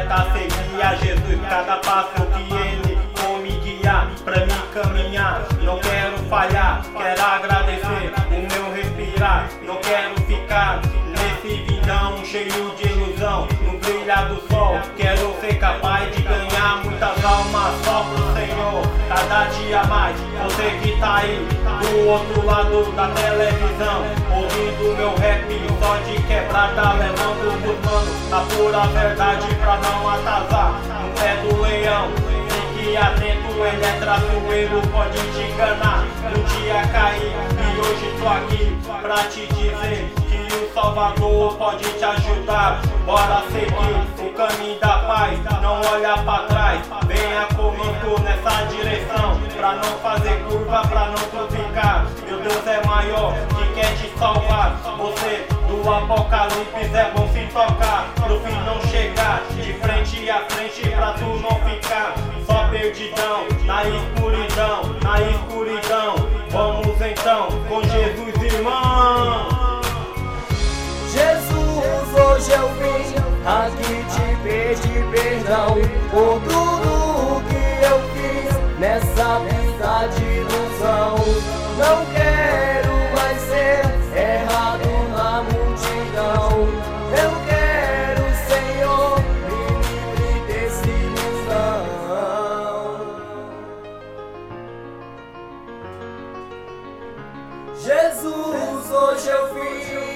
tentar seguir a Jesus, cada passo que Ele for me guiar, pra me caminhar. Não quero falhar, quero agradecer o meu respirar. Não quero ficar nesse vidão cheio de ilusão, no brilhar do sol. Quero ser capaz de ganhar muitas almas só pro Senhor, cada dia mais. Você que tá aí do outro lado da televisão, ouvindo meu rap só de quebrada, levando pros manos a pura verdade pra não atrasar no pé do leão. Fique atento, ele é traiçoeiro, pode te enganar, um dia cair. E hoje tô aqui pra te dizer que o Salvador pode te ajudar. Bora seguir o caminho da paz, não olha pra trás. Venha comigo nessa direção, pra não fazer curva, pra não tropicar. Meu Deus é maior, que quer te salvar. Você do apocalipse é bom se tocar, pro fim não chegar, de frente a frente pra tu não ficar só perdidão, na escuridão, na escuridão. Vamos então com Jesus, irmão. Jesus, hoje eu vim aqui te pedir perdão por tudo que eu fiz nessa vida de ilusão. Não quero mais ser errado na multidão. Eu quero, Senhor, me livre desse ilusão. Jesus, hoje eu vim